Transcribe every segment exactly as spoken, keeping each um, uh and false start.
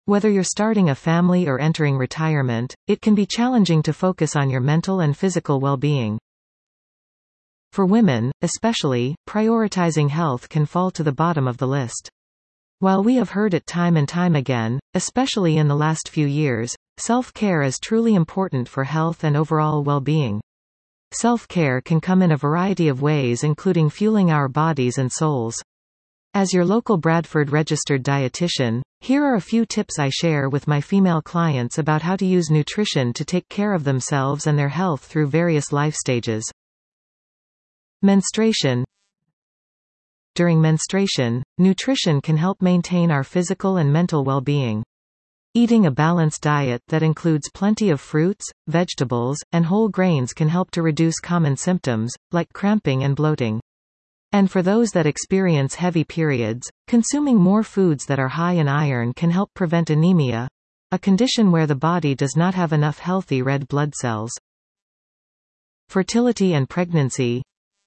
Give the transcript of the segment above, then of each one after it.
Whether you're starting a family or entering retirement, it can be challenging to focus on your mental and physical well-being. For women, especially, prioritizing health can fall to the bottom of the list. While we have heard it time and time again, especially in the last few years, self-care is truly important for health and overall well-being. Self-care can come in a variety of ways, including fueling our bodies and souls. As your local Bradford registered dietitian, here are a few tips I share with my female clients about how to use nutrition to take care of themselves and their health through various life stages. Menstruation. During menstruation, nutrition can help maintain our physical and mental well-being. Eating a balanced diet that includes plenty of fruits, vegetables, and whole grains can help to reduce common symptoms, like cramping and bloating. And for those that experience heavy periods, consuming more foods that are high in iron can help prevent anemia, a condition where the body does not have enough healthy red blood cells. Fertility and pregnancy.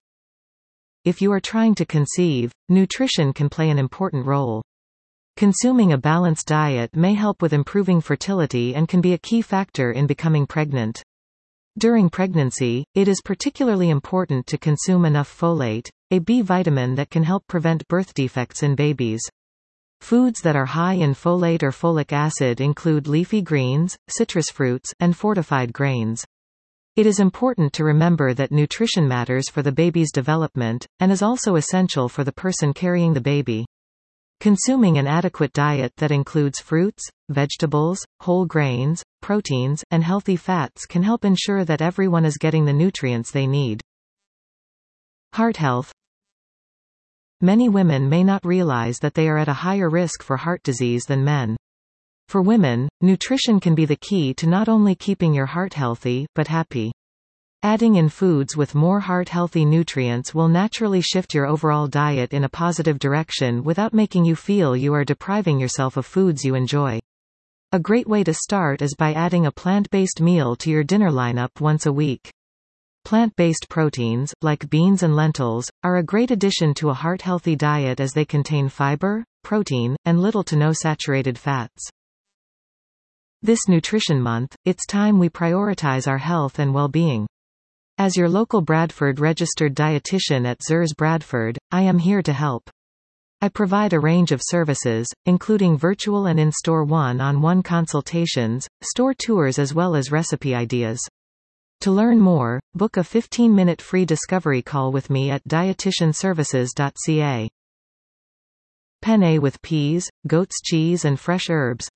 If you are trying to conceive, nutrition can play an important role. Consuming a balanced diet may help with improving fertility and can be a key factor in becoming pregnant. During pregnancy, it is particularly important to consume enough folate, a B vitamin that can help prevent birth defects in babies. Foods that are high in folate or folic acid include leafy greens, citrus fruits, and fortified grains. It is important to remember that nutrition matters for the baby's development, and is also essential for the person carrying the baby. Consuming an adequate diet that includes fruits, vegetables, whole grains, proteins, and healthy fats can help ensure that everyone is getting the nutrients they need. Heart health. Many women may not realize that they are at a higher risk for heart disease than men. For women, nutrition can be the key to not only keeping your heart healthy, but happy. Adding in foods with more heart-healthy nutrients will naturally shift your overall diet in a positive direction without making you feel you are depriving yourself of foods you enjoy. A great way to start is by adding a plant-based meal to your dinner lineup once a week. Plant-based proteins, like beans and lentils, are a great addition to a heart-healthy diet as they contain fiber, protein, and little to no saturated fats. This Nutrition Month, it's time we prioritize our health and well-being. As your local Bradford registered dietitian at Zers Bradford, I am here to help. I provide a range of services, including virtual and in-store one-on-one consultations, store tours as well as recipe ideas. To learn more, book a fifteen minute free discovery call with me at dietitian services dot c a. Penne with peas, goat's cheese and fresh herbs.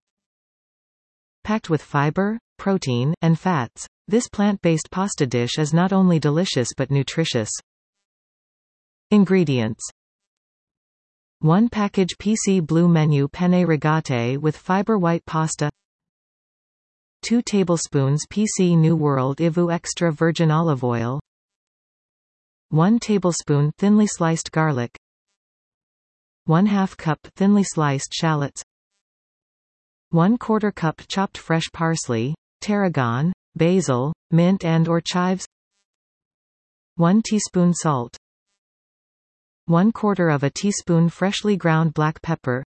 Packed with fiber, protein, and fats, this plant-based pasta dish is not only delicious but nutritious. Ingredients. one package P C Blue Menu penne rigate with fiber white pasta, two tablespoons P C New World I V U extra virgin olive oil, one tablespoon thinly sliced garlic, one half cup thinly sliced shallots, one quarter cup chopped fresh parsley, tarragon, basil, mint and or chives, one teaspoon salt, one quarter of a teaspoon freshly ground black pepper,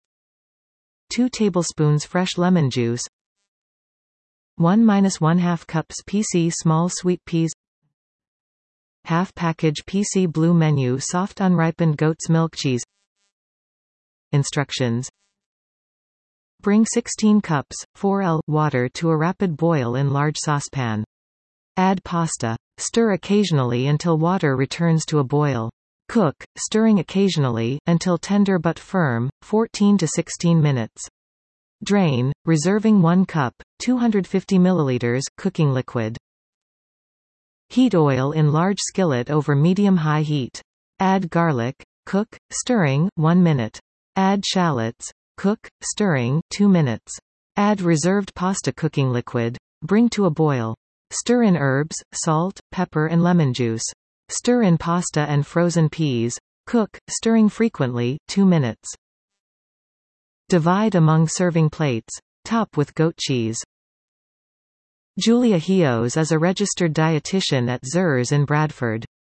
two tablespoons fresh lemon juice, one minus one half cups P C small sweet peas, half package P C Blue Menu soft unripened goat's milk cheese. Instructions. Bring sixteen cups, four liters, water to a rapid boil in large saucepan. Add pasta. Stir occasionally until water returns to a boil. Cook, stirring occasionally, until tender but firm, fourteen to sixteen minutes. Drain, reserving one cup, two hundred fifty milliliters, cooking liquid. Heat oil in large skillet over medium-high heat. Add garlic, cook, stirring, one minute. Add shallots, cook, stirring, two minutes. Add reserved pasta cooking liquid. Bring to a boil. Stir in herbs, salt, pepper and lemon juice. Stir in pasta and frozen peas. Cook, stirring frequently, two minutes. Divide among serving plates. Top with goat cheese. Julia Hios is a registered dietitian at Zers in Bradford.